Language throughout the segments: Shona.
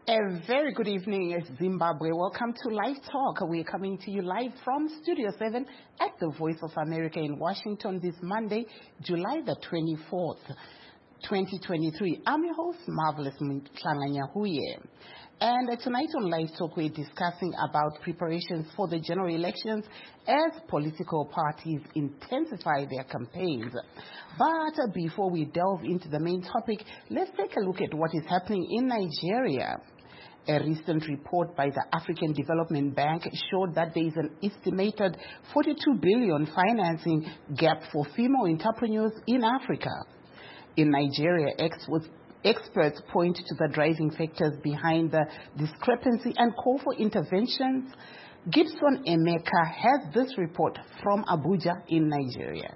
A very good evening, Zimbabwe. Welcome to Live Talk. We're coming to you live from Studio 7 at the Voice of America in Washington this Monday, July the 24th, 2023. I'm your host, Marvelous Mtlanganya-Huye. And tonight on Live Talk, we're discussing about preparations for the general elections as political parties intensify their campaigns. But before we delve into the main topic, let's take a look at what is happening in Nigeria. A recent report by the African Development Bank showed that there is an estimated 42 billion financing gap for female entrepreneurs in Africa. In Nigeria, experts point to the driving factors behind the discrepancy and call for interventions. Gibson Emeka has this report from Abuja in Nigeria.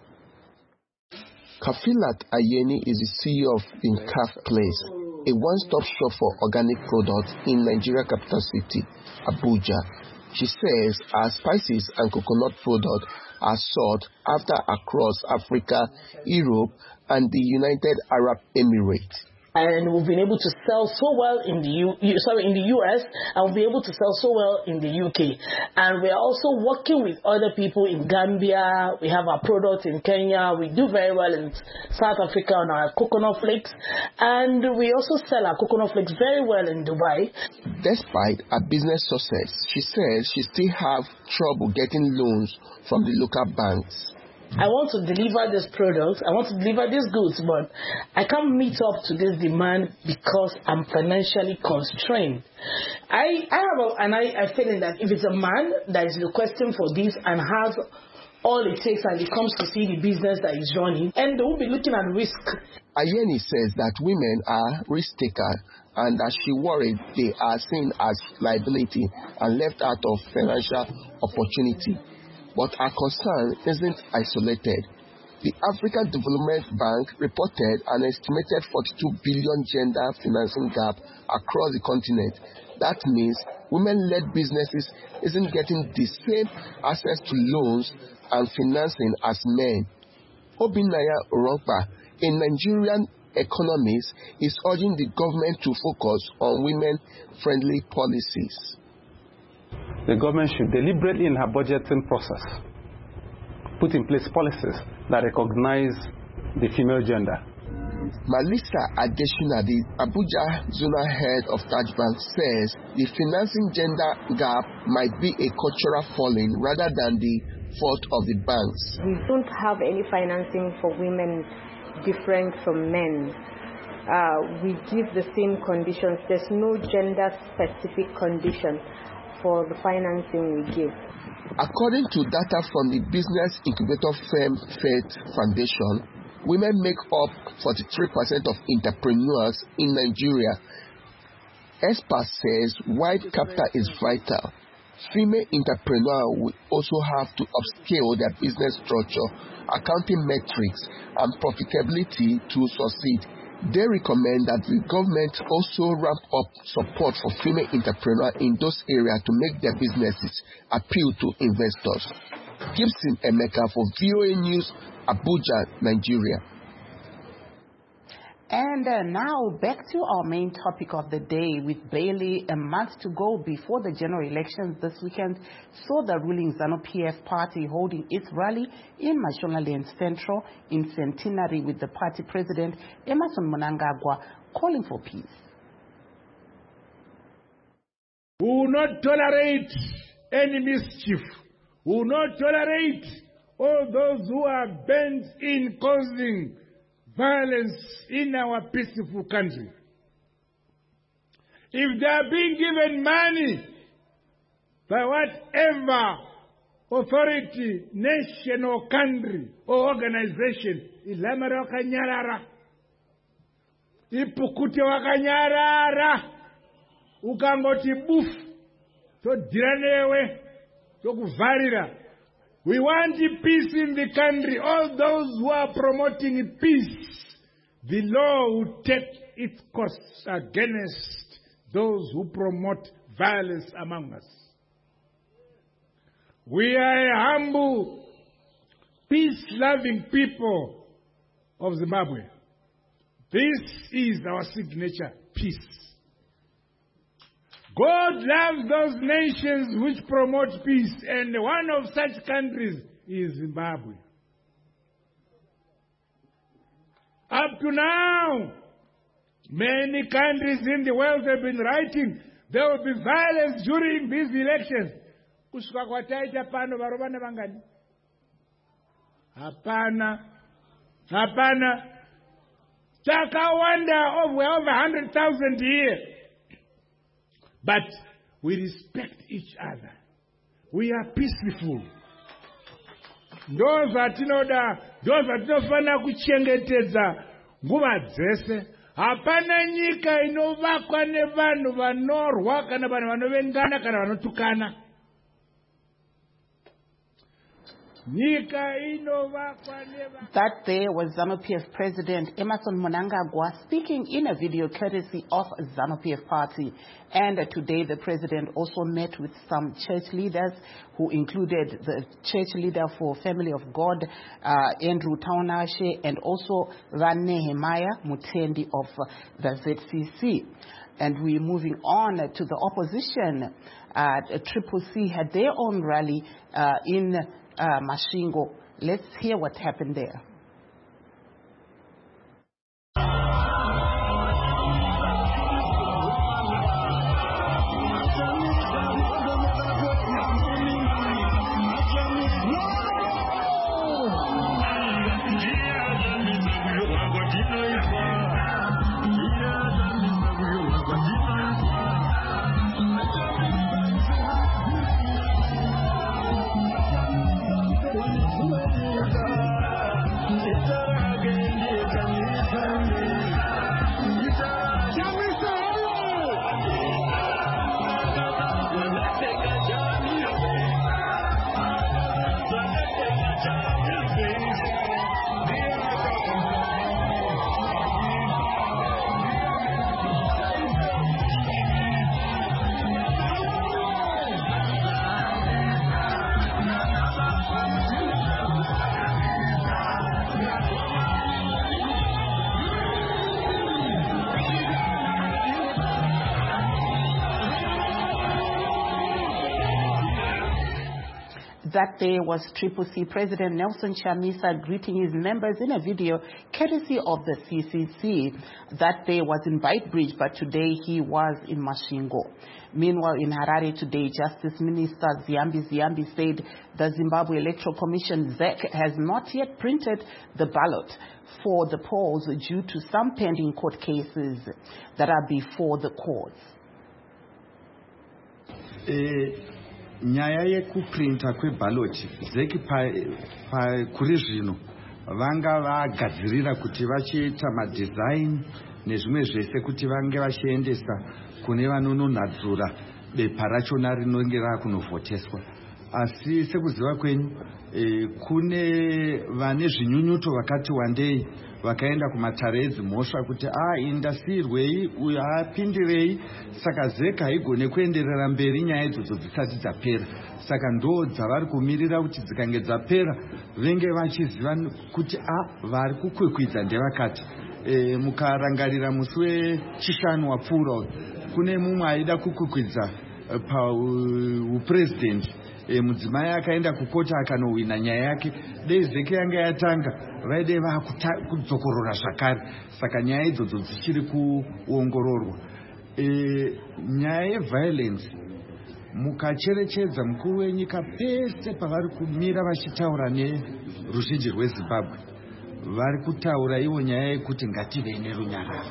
Kafilat Ayeni is the CEO of Fincaf Place, a one-stop shop for organic products in Nigeria capital city, Abuja. She says her spices and coconut products are sought after across Africa, Europe, and the United Arab Emirates. And we've been able to sell so well in the US, and we'll be able to sell so well in the UK. And we're also working with other people in Gambia. We have our products in Kenya. We do very well in South Africa on our coconut flakes. And we also sell our coconut flakes very well in Dubai. Despite her business success, she says she still have trouble getting loans from the local banks. I want to deliver this product, I want to deliver these goods, but I can't meet up to this demand because I'm financially constrained. I have a feeling that if it's a man that is requesting for this and has all it takes and he comes to see the business that he's running, and they will be looking at risk. Ayeni says that women are risk takers and that she worried they are seen as liability and left out of financial opportunity. But our concern isn't isolated. The African Development Bank reported an estimated 42 billion gender financing gap across the continent. That means women-led businesses isn't getting the same access to loans and financing as men. Obinaya Orokpa, a Nigerian economist, is urging the government to focus on women-friendly policies. The government should deliberately, in her budgeting process, put in place policies that recognize the female gender. Melissa Adeshina, the Abuja Zonal Head of Taj Bank, says the financing gender gap might be a cultural falling rather than the fault of the banks. We don't have any financing for women different from men. We give the same conditions. There's no gender-specific condition for the financing we give. According to data from the business incubator firm Faith Foundation, women make up 43% of entrepreneurs in Nigeria. Experts says while capital is vital, female entrepreneurs will also have to upscale their business structure, accounting metrics, and profitability to succeed. They recommend that the government also ramp up support for female entrepreneurs in those areas to make their businesses appeal to investors. Gibson Emeka for VOA News, Abuja, Nigeria. And now back to our main topic of the day. With barely a month to go before the general elections this weekend, saw the ruling ZANU-PF party holding its rally in Mashonaland Central in Centenary with the party president Emmerson Mnangagwa calling for peace. We will not tolerate any mischief. We will not tolerate all those who are bent in causing violence in our peaceful country. If they are being given money by whatever authority, nation or country or organization, ilamara wakanyarara, ipukute wakanyarara, ukangoti buf, to diranewe, to kuvarira. We want peace in the country. All those who are promoting peace, the law will take its course against those who promote violence among us. We are a humble, peace-loving people of Zimbabwe. This is our signature, peace. God loves those nations which promote peace, and one of such countries is Zimbabwe. Up to now, many countries in the world have been writing there will be violence during these elections. Kushuka kwataita pano varovana vangani? Hapana. Takawanda over 100,000 here. But we respect each other. We are peaceful. Those vatinofana kuchengetedza nguva dzese. Hapana nyika inovakwa nevanhu vanorwa kana vanhu vanovengana kana vanotukana. That day was ZANU-PF President Emmerson Mnangagwa speaking in a video courtesy of ZANU-PF Party. And today the president also met with some church leaders who included the church leader for Family of God, Andrew Taunashe, and also Nehemiah Mutendi of the ZCC. And we're moving on to the opposition. Triple C had their own rally in Masvingo. Let's hear what happened there. That day was Triple C President Nelson Chamisa greeting his members in a video courtesy of the CCC. That day was in Beitbridge, but today he was in Masvingo. Meanwhile, in Harare today, Justice Minister Ziyambi said the Zimbabwe Electoral Commission, ZEC, has not yet printed the ballot for the polls due to some pending court cases that are before the courts. Nyaya yekuprinta kwebaloti zeki kuri zvino vanga vagadzirira kuti vachiita madesign nezvimwe zvese kuti vange vachiendesa kune vanononhadzura bepa rachona rinenge rakunovhoteswa. Asi sekuziva kwenyu kune vane zvinyunyuto vakati wandei vakaenda kumatare edzimhosva kuti indasirwei uyo apindirei, saka ZEC haigone kuenderera mberi nyaya idzodzo dzisati dzapera. Saka ndo dzavari kumirira kuti dzikange dzapera venge vachiziva kuti vari kukwikwidza ndevakati. Mukarangarira musi wechishanu wapfuura kune mumwe aida kukwikwidza pauprezidendi. Mudzimai akaenda kukoti akanowina nyaya yake. Dei ZEC yanga yatanga vaide kudzokorora zvakare, saka nyaya idzodzo dzichiri kuongororwa. Nyaya yeviolence mukacherechedza mukuru wenyika pese pavari kumira vachitaura neruzhinji rweZimbabwe vari kutaura ivo nyaya yekuti ngative nerunyararo,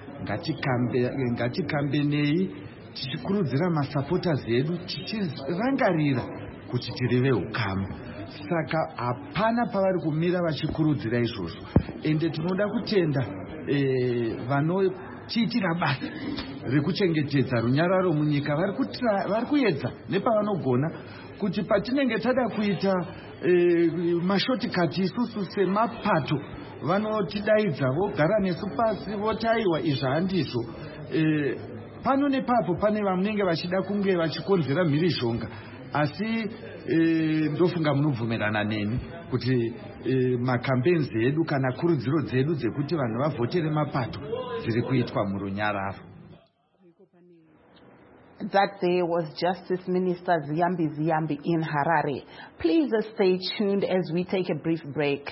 ngatikambenei tichikurudzira masupporters edu tichirangarira kuti tiri veukama. Saka hapana pavari kumira vachikurudzira izvozvo. Ende tinoda kutenda vanotiitira basa rekuchengetedza runyararo munyika vari kuedza nepavanogona kuti patinenge tada kuita mashotikati isusu semapato vanotidaidza vogara nesu pasi votaiwa izvi handizvo. Pano nepapo pane vanenge vachida kunge vachikonzera mhirizhonga, asi ndofunga munobvumirana neni kuti macampaigns edu kana kurudziro dzedu dzekuti vanhu vavhotere mapato dziri kuitwa murunyararo. that there was Justice Minister Ziyambi Ziyambi in Harare. Please stay tuned as we take a brief break.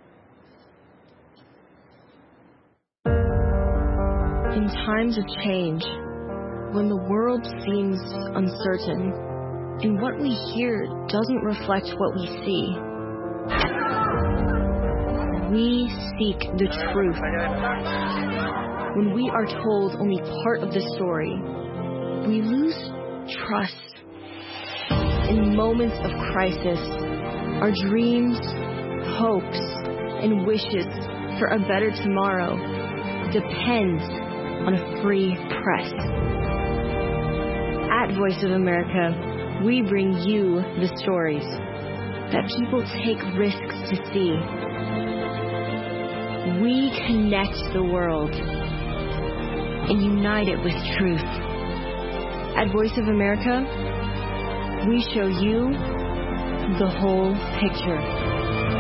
In times of change, when the world seems uncertain and what we hear doesn't reflect what we see, we seek the truth. When we are told only part of the story, we lose trust. In moments of crisis, our dreams, hopes, and wishes for a better tomorrow depends on a free press. At Voice of America, we bring you the stories that people take risks to see. We connect the world and unite it with truth. At Voice of America, we show you the whole picture.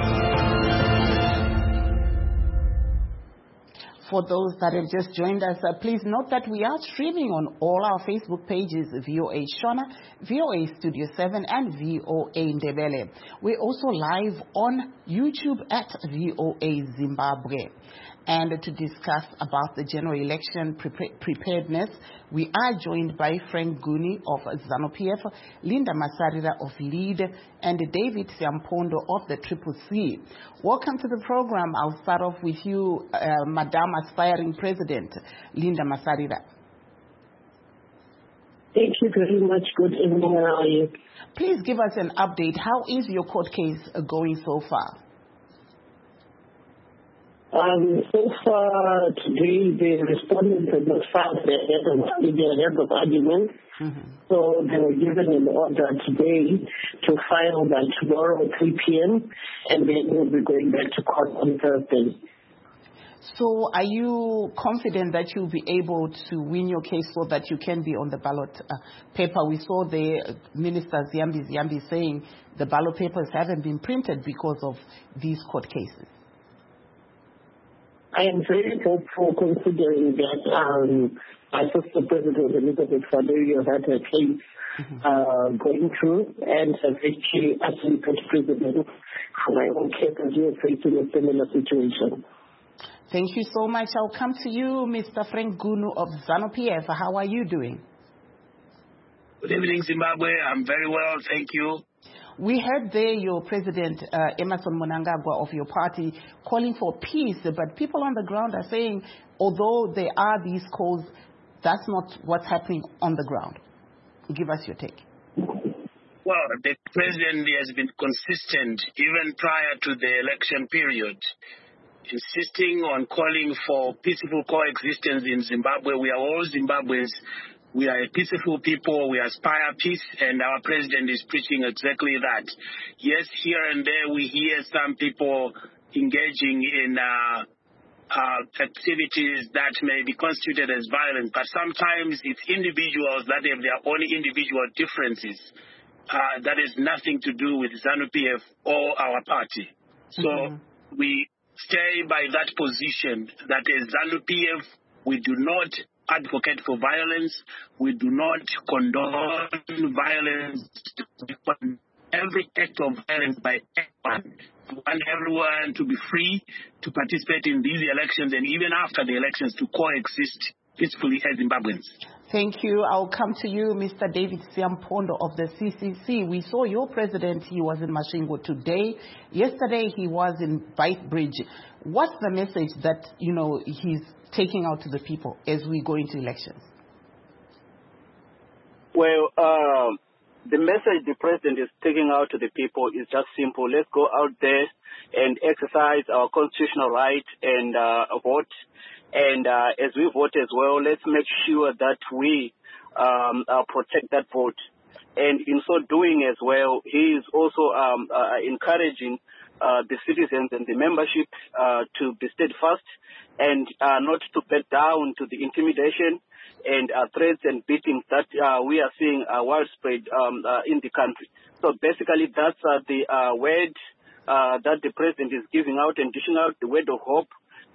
For those that have just joined us, please note that we are streaming on all our Facebook pages, VOA Shona, VOA Studio 7, and VOA Ndebele. We're also live on YouTube at VOA Zimbabwe. And to discuss about the general election preparedness, we are joined by Frank Guni of ZANU-PF, Linda Masarira of LEAD, and David Siampondo of the Triple C. Welcome to the program. I'll start off with you, Madam Aspiring President, Linda Masarira. Thank you very much. Good evening. How are you? Please give us an update. How is your court case going so far? So far today, the respondents have not filed their head of argument. So they were given an order today to file by tomorrow at 3 p.m. and then we'll be going back to court on Thursday. So are you confident that you'll be able to win your case so that you can be on the ballot paper? We saw the Minister Ziyambi saying the ballot papers haven't been printed because of these court cases. I am very hopeful considering that my sister President Elizabeth Fadeo had her case going through and has actually put President for my own case as we are facing a similar situation. Thank you so much. I'll come to you, Mr. Frank Gunu of ZANU-PF. How are you doing? Good evening, Zimbabwe. I'm very well, thank you. We heard there your President Emmerson Mnangagwa of your party calling for peace, but people on the ground are saying, although there are these calls, that's not what's happening on the ground. Give us your take. Well, the President has been consistent even prior to the election period, insisting on calling for peaceful coexistence in Zimbabwe. We are all Zimbabweans. We are a peaceful people. We aspire peace, and our president is preaching exactly that. Yes, here and there we hear some people engaging in activities that may be constituted as violent, but sometimes it's individuals that have their own individual differences. That has nothing to do with ZANU-PF or our party. So we stay by that position that as ZANU-PF, we do not advocate for violence. We do not condone violence. Every act of violence by anyone. We want everyone to be free to participate in these elections and even after the elections to coexist peacefully as Zimbabweans. Thank you. I'll come to you, Mr. David Siampondo of the CCC. We saw your president. He was in Masvingo today. Yesterday he was in Beitbridge. What's the message that, he's taking out to the people as we go into elections? Well, the message the president is taking out to the people is just simple. Let's go out there and exercise our constitutional right and vote. And as we vote as well, let's make sure that we protect that vote. And in so doing as well, he is also encouraging the citizens and the membership to be steadfast and not to back down to the intimidation and threats and beatings that we are seeing widespread in the country. So basically that's the word that the president is giving out and dishing out, the word of hope,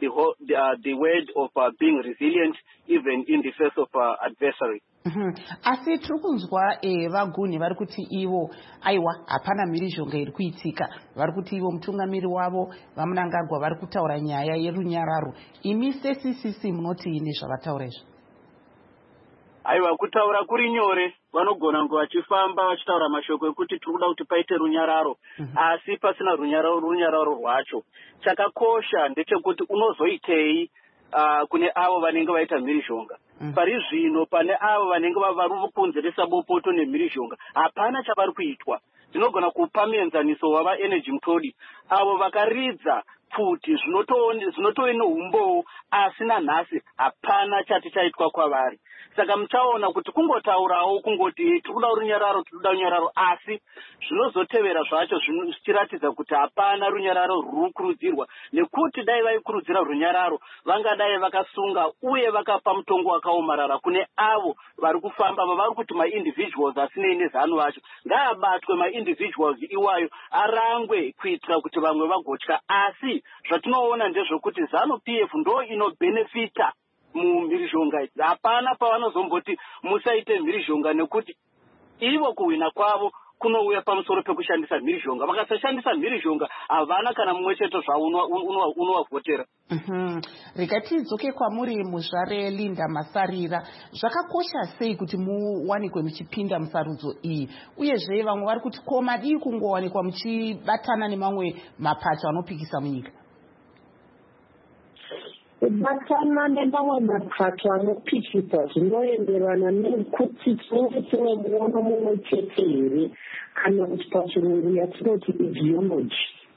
the word of being resilient even in the face of adversary. Asi tiri kunzwa vaguni vari kuti ivo aiwa hapana mhirizhonga iri kuitika, vari kuti ivo mutungamiri wavo vamunangagwa vari kutaura nyaya yerunyararo. Imi seCCC munoti nezvavataura izvo? Aiwa, kutaura kuri nyore, vanogona ngo vachifamba vachitaura mashoko ekuti tiri kuda kuti paite runyararo, asi pasina runyararo rwacho. Chakakosha ndechekuti unozoitei kune avo vanenge vaita mhirizhonga. Pari zvino pane avo vanenge vari kukonzeresa bopoto nemhirizhonga, hapana chavari kuitwa. Tinogona kupa muenzaniso wava Energy Mtodi, avo vakaridza pfuti zvinotove neumbowo, asi nanhasi hapana chati chaitwa kwavari. Saka muchaona kuti kungotaurawo kungoti tiri kuda runyararo, tiri kuda runyararo, asi zvinozotevera zvacho zvichiratidza kuti hapana runyararo ruri kurudzirwa, nekuti dai vaikurudzira runyararo vangadai vakasunga uye vakapa mutongo wakaomarara kune avo vari kufamba vavari kuti ma-individuals asinei nezano vacho. Ngaabatwe ma-individuals iwayo, arangwe kuitira kuti vamwe vagotya, asi zvatinoona ndezvokuti ZANU-PF ndo inobenefita mumhirizhonga. Hapana pavanozomboti musaite mhirizhonga, nekuti ivo kuwina kwavo kunouya pamusoro pekushandisa mhirizhonga. Vakasashandisa mhirizhonga havana kana mumwe chete zvaunovavhotera. Rikatidzoke kwamuri muzvare Linda Masarira, zvakakosha sei kuti muwanikwe muchipinda musarudzo iyi, uyezve vamwe vari kuti ko madii kungowanikwa muchibatana nemamwe mapato anopikisa munyika? Kubatana nemamwe mapato anopikisa zvinoenderana nekuti tinenge tine muono mumwe chete here, kana kuti pachirungu yatinoti ideology.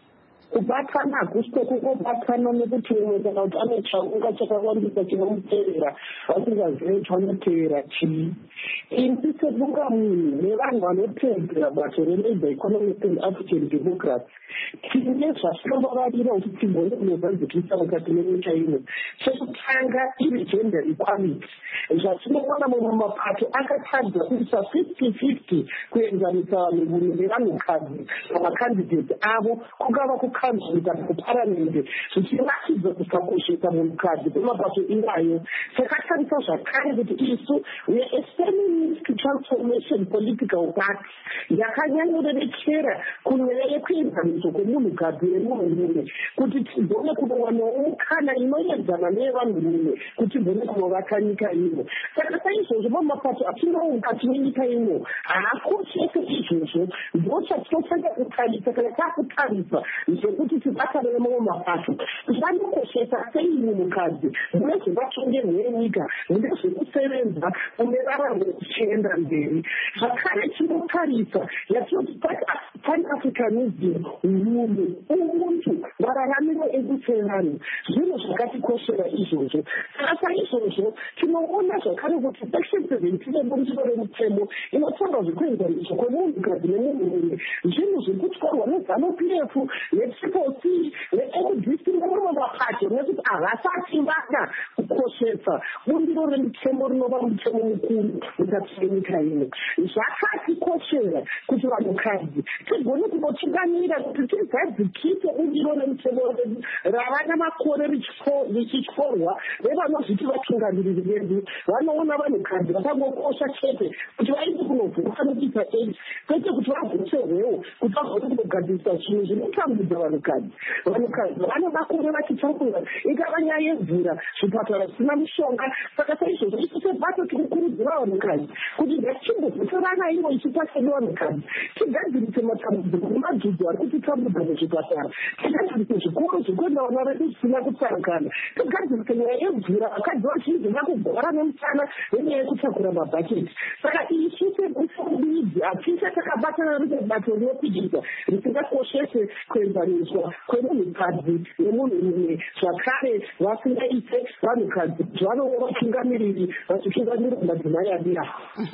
Kubatana hakusiko kungobatana nekuti umwe kana kuti ane chaunga chakawandisa chinomuteerera vasingazivi chanoteera chii. Imi sebungamunhu nevanhu vanoteedzera bato reLabour Economic and African Democracy tine zvatinombovarira kuti tigone kunozanzikisa mukati menyika ino. Chekutanga iri gender equality, zvatinoona mumwe mapato akatadza kuisa 50-50 kuenzanisa vanhurume nevanhukadzi pamakandidate avo, kungava kukanzuru kana kuparamende, zvichiratidza kusakoshesa munhukadzi kwemapato iwayo. Takatarisa zvakare kuti isu we are a feminist transformation political party yakanyanyorerekera kunyaya yekuenzaniso kwemunhukadzi nemunhurume, kuti tigone kunowanawo mukana inoenzana nevanhurume kuti tigone kunovaka nyika ino. Saka saizvozvo mamapato atinawo mukati menyika ino haakoshese izvozvo, ndo chatinofanira kutarisa kana takutarisa zvekuti tibatane nemamwe mapato. Zvanokoshesa sei munhukadzi mune zvevatongerwi venyika, mune zvekusevenza, mune raramo kuchienda mberi. Zvakare tinotarisa yatinoti pan-Africanism, hunhu, ubuntu, mararamiro edu sevanhu, zvinhu zvakatikoshera izvozvo. Saka saizvozvo tinoona zvakare kuti section 17 yeburisiro remutemo inotaura zvekuenzaniso kwemunhukadzi nemunhurume, zvinhu zvekutwarwa neZANU-PF neTriple C neMDC nemamwe mapato, nekuti havasati vada kukoshesa bumbiro remutemo rinova mutemo mukuru mukati menyika ino. Zvakatikoshera kuti vanhukadzi tigone kunotungamira kuti tigadzikise bumbiro remutemo rava namakore richityorwa nevanozviti vatungamiriri vedu. Vanoona vanhukadzi vakangokosha chete kuti vaende kunovhura nekuita AIDS, kwete kuti vavhutserwewo kuti vagone kunogadzirisa zvinhu zvinotambudza vanhukadzi. Vanhukadzi vane makore vachitambura, ikava nyaya yemvura, zvipatara zvisina mishonga. Saka saizvozvo isu sebato tikukurudzira vanhukadzi kuti ngatichimbovhutirana ivo ichipaseni vanhukadzi, tigadzirise matambudziko nemadzidzo ari kutitambudza muzvipatara, tigadzirise zvikoro zvekuenda vana vedu zvisina kutsarukana, tigadzirise nyaya yemvura, vakadzi vazhinji vakugwara nemusana nenyaya yekutakura mabhaketi. Saka isu sebudzi hatisi takabatana nebato rinopikisa risingakoshese kuenzaniswa kwemunhukadzi nemunhurume, zvakare vasingaite vanhukadzi zvanova vatungamiriri vachitungamirira madzimai adira.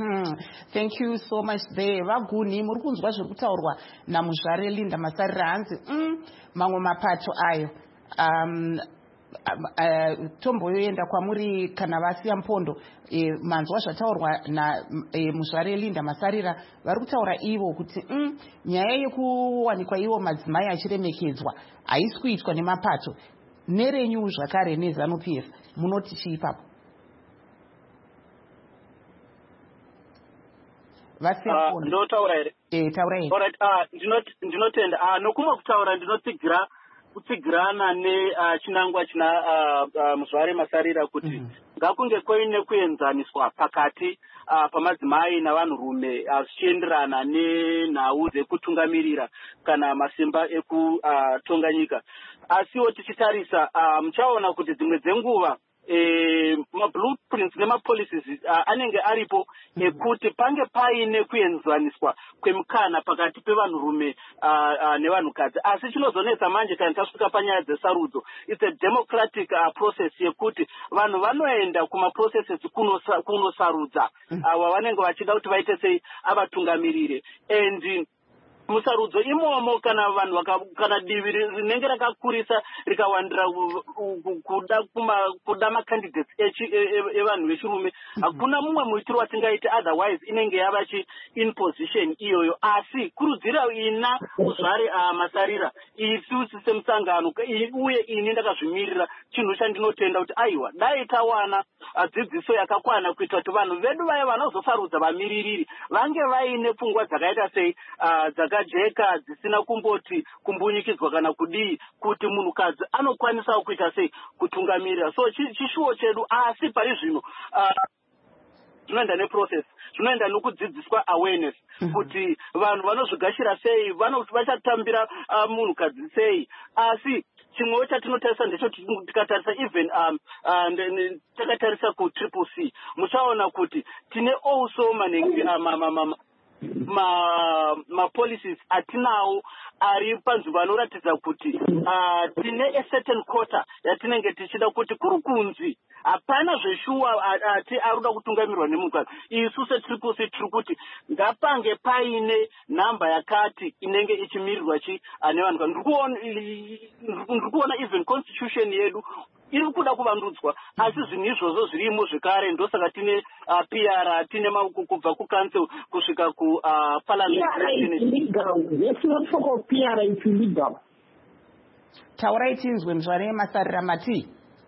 Thank you so much there. Vaguni muri kunzwa zviri kutaurwa namuzvare Linda Masarira, hanzi mamwe mapato ayo tomboyoenda kwamuri kana vasiya mpondo. Manzwa zvataurwa namuzvare Linda Masarira, vari kutaura ivo kuti nyaya yekuwanikwa ivo madzimai achiremekedzwa haisi kuitwa nemapato. nerenyu zvakare neZANU-PF munoti chii ipapo? Ndotaura here? Taurai. Alright, ndinotenda. Nokumwa kutaura kutsigirana nechinangwa china Muzvare Masarira kuti ngakunge koine kuenzaniswa pakati pamadzimai navanhurume zvichienderana nenhau dzekutungamirira kana masimba ekutonga nyika. Asiwo tichitarisa muchaona kuti dzimwe dzenguva mablueprints nemapolicies anenge aripo ekuti pange paine kuenzaniswa kwemukana pakati pevanhurume nevanhukadzi. Asi chinozonetsa manje kana tasvika panyaya dzesarudzo, it's a democratic process yekuti vanhu vanoenda kumaprocesses kunosarudza ava vanenge vachida kuti vaite sei avatungamirire. And musarudzo imomo kana vanhu kana divi rinenge rakakurisa rikawandira kuda macandidates evanhu vechirume, hakuna mumwe muitiro watingaite otherwise inenge yava in position iyoyo. Asi kurudzira ina Muzvare Masarira isusu semusangano uye ini ndakazvimirira chinhu chandinotenda kuti aiwa dai tawana dzidziso yakakwana kuita kuti vanhu vedu vaya vanozosarudza vamiririri vange vaine pfungwa dzakaita sei dzakajeka dzisina kumboti kumbunyikidzwa kana kudii, kuti munhukadzi anokwanisawo kuita sei kutungamirira. So chishuwo chedu. Asi pari zvino zvinoenda neprocess, zvinoenda nokudzidziswa awareness kuti vanhu vanozvigashira sei, vachatambira munhukadzi sei. Asi chimwewo chatinotarisa ndecho tikatarisa even takatarisa kuCCC muchaona kuti tine also manenge policies atinawo ari panzvimbo anoratidza kuti tine a certain quota yatinenge tichida kuti kuri kunzi hapana zveshuwa ati arikuda kutungamirwa nemunhukadzi. Isu seCCC tiri kuti ngapange paine nhamba yakati inenge ichimirirwa nevanhukadzi. Ndiri kuona even constitution yedu iri kuda kuvandudzwa, asi zvinhu izvozvo zvirimo zvekare. Ndosaka tine PR, tine kubva kucouncil kusvika kuparliament. Let's not talk of PR, it's illegal. Taurai tinzwe Muzvare Masarira mati.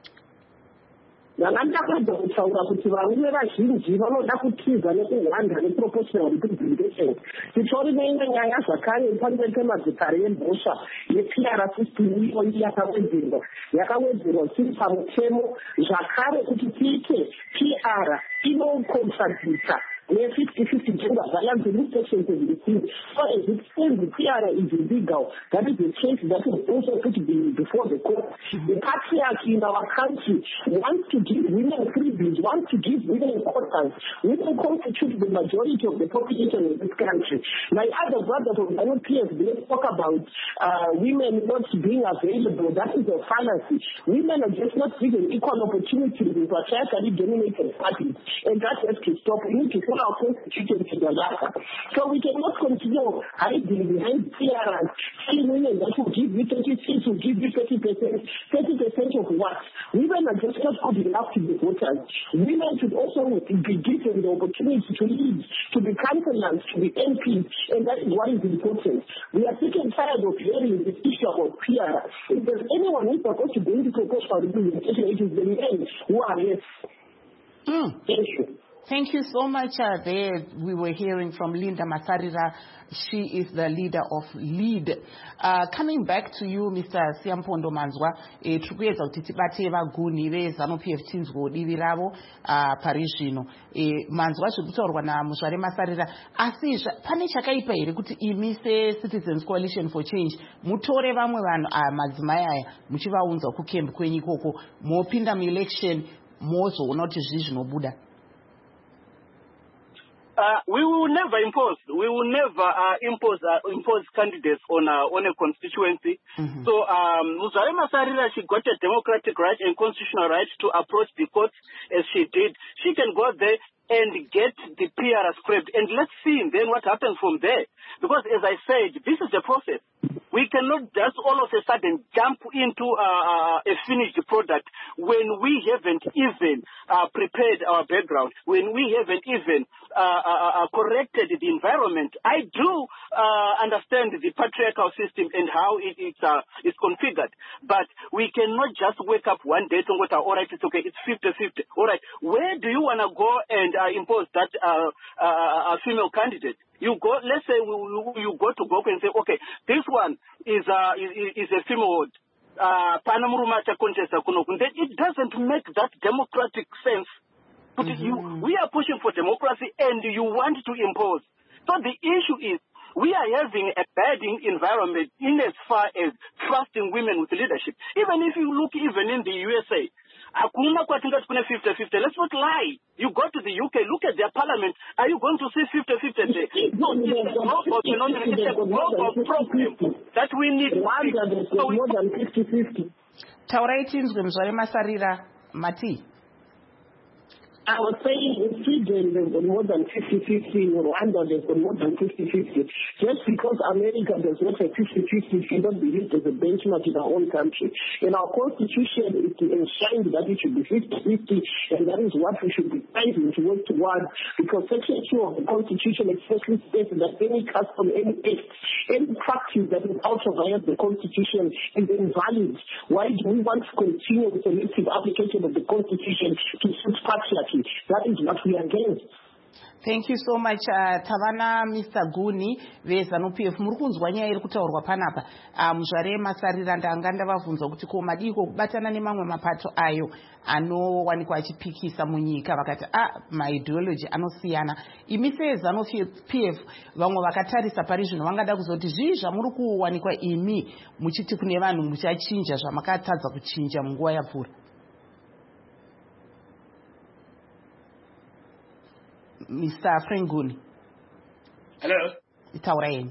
Ndakapedza kutaura kuti varume vazhinji vanoda kutiza nekuhwanda neproportional representation. Titori neimwe nyaya zvakare panze pemadzitare embhosva yePR system iyo yakawedzerwa tiri pamutemo zvakare kuti tiite PR inokontradicta ne-50-50 gender balance in sections of the team. So as it stands, the PR is illegal. That is the case that is also put before the court. The patriarchy in our country wants to give women freebies, wants to give women quotas. Women constitute the majority of the population in this country. My other brother from ZANU-PF, they talk about women not being available. That is a fallacy. Women are just not given equal opportunity in patriarchally dominated parties. And that has to stop. We need to our constitution to the latter. So we cannot continue hiding behind PR and telling women that will give you 30%, will give you 30%. 30% of what? Women are just not good enough to be voters. Women should also be given the opportunity to lead, to be councillors, to be MPs, and that is what is important. We are sick and tired of hearing this issue about PR. If there's anyone who is supposed to bring the proposal representation, it is the men who are left. Thank you. Thank you so much. There we were hearing from Linda Masarira. She is the leader of LEAD. Coming back to you, Mr. Siampondo Manzwa, tikuyedza kuti tibate vaguni veZANU-PF tinzwo divi ravo pari zvino. Manzwa zviri kutaurwa naMuzvare Masarira, asi pane chakaipa here kuti imi seCitizens Coalition for Change mutore vamwe vanhu madzimai aya muchivaunza kukembu kwenyu ikoko, mopinda muelection mozoona kuti zvii zvinobuda? We will never impose. We will never impose candidates on a constituency. So Muzvare Masarira, she got a democratic right and constitutional right to approach the courts as she did. She can go there and get the PR scrapped, and let's see then what happens from there. Because as I said, this is the process. We cannot just all of a sudden jump into a finished product when we haven't even prepared our background, when we haven't even corrected the environment. I do understand the patriarchal system and how it's configured, but we cannot just wake up one day and go, all right, it's okay, it's 50-50. All right, where do you want to go and impose that female candidate? You go, let's say you go to Goku and say, okay, this one is a female. Then it doesn't make that democratic sense. But we are pushing for democracy and you want to impose. So the issue is we are having a budding environment in as far as trusting women with leadership. Even if you look even in the USA, let's not lie. You go to the UK, look at their parliament. Are you going to see 50-50 there? No, it's a global phenomenon. It's a global problem that we need. More than 50-50. Mati. I was saying in Sweden there's been more than 50-50, in Rwanda there's been more than 50-50. Just because America does not have 50-50 should not be used as a benchmark in our own country. In our constitution it enshrined that it should be 50-50, and that is what we should be striving to work towards, because Section 2 of the Constitution expressly states that any custom, any act, any practice that is out of the Constitution is invalid. Why do we want to continue with the selective application of the Constitution to suit patriarchy? That is what we are against. Thank you so much. Tavana Mr. Guni vezanu-PF muri kunzwa nyaya iri kutaurwa panapa. Muzvare Masarira ndanga ndavabvunza kuti ko madiko kubatana nemamwe mapato ayo anowanikwa achipikisa munyika vakati maideology anosiyana. Imi sezanu-PF vamwe vakatarisa pari zvino vangada kuzoti zvii zvamuri kuwanikwa imi muchiti kune vanhu muchachinja zvamakatadza kuchinja munguva yapfuura? Mr. Frenguni. Hello. Itauraini.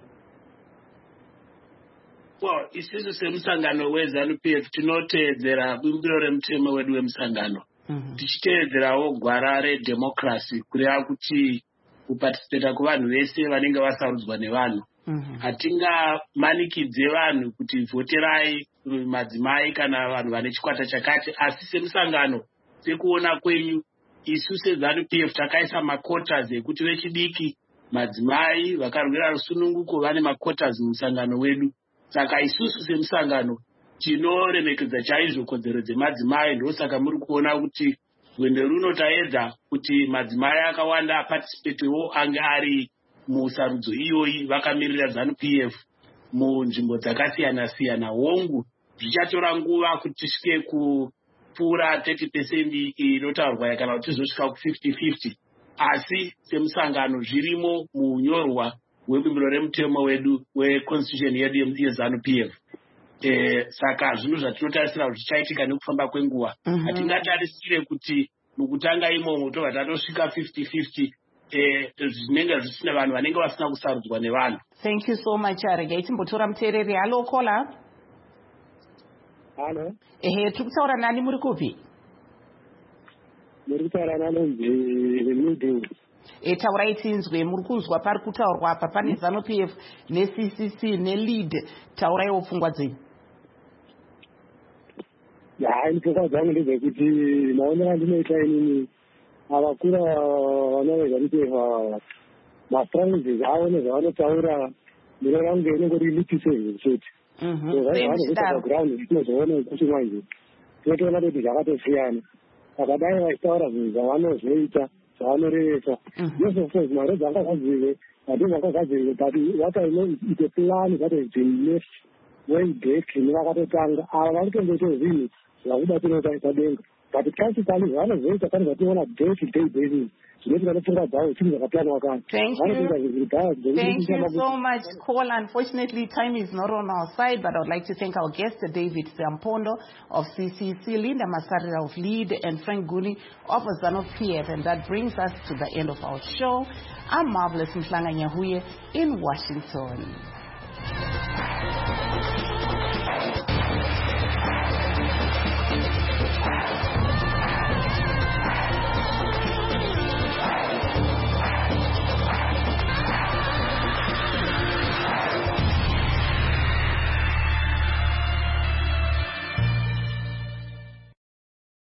Well, isizo semusangano weZANU-PF tinoteedzera bumbiro remutemo wedu wemusangano. Tichiteedzerawo gwara redemocracy kureva kuti kuparticipata kuvanhu vese vanenge vasarudzwa nevanhu. Hatingamanikidze vanhu kuti voterai madzimai kana vanhu vane chikwata chakati, asi semusangano sekuona kwenyu isu seZANU-PF takaisa maquotas ekuti vechidiki, madzimai vakarwira rusununguko vane maquotas mumusangano wedu. Saka isusu semusangano tinoremekedza chaizvo kodzero dzemadzimai, ndosaka muri kuona kuti gwende runo taedza kuti madzimai akawanda aparticipatewo ange ari musarudzo iyoyi vakamirira ZANU-PF munzvimbo dzakasiyana siyana. Hongu zvichatora nguva kuti tisvike kupfuura 30% inotaurwa kana kuti tizosvika ku50-50, asi semusangano zvirimo munyorwa webumbiro remutemo wedu weconstitution yedu yeZANU-PF. Saka zvinhu zvatinotarisira kuti zvichaitika nekufamba kwenguva. Hatingatarisire kuti mukutanga imomo tobva tatosvika 50-50 zvinenge zvisina vanhu vanenge vasina kusarudzwa nevanhu. Thank you so much. Regai timbotora muteereri. Hello caller. Hello. Tiri kutaura nani, muri kupi? Muri kutaura nani taurai tinzwe. Muri kunzwa pari kutaurwa apa pane ZANU-PF neCCC neLEAD. Tauraiwo pfungwa dzenyu. Pfungwa dzangu ndedzekuti maonero andinoita inini avakura vanoona ZANU-PF mastrategies avo nezvavanotaura miro rangu inongori lipise zvechete. Vanozoita paground tinozoona kuti manje tinotoona kuti zvakatosiyana. Vakadai vachitaura zvinhu zvavanozoita zvavanorevesa. Yes, of course, mari dzangagadzirwe hadzingagadzirwe, but what I know is a plan that has been left way back nevakatotanga. Ava vari kutongoita zvinhu zvakuda tinoita padenga, but practically zvavanozoita pane zvationa day to day basis. Thank you so much, Cole. Unfortunately, time is not on our side, but I would like to thank our guests, David Siampondo of CCC, Linda Masarira of LEAD, and Frank Guni of ZANU-PF. And that brings us to the end of our show. I'm Marvelous Mhlanga Nyahuye in Washington.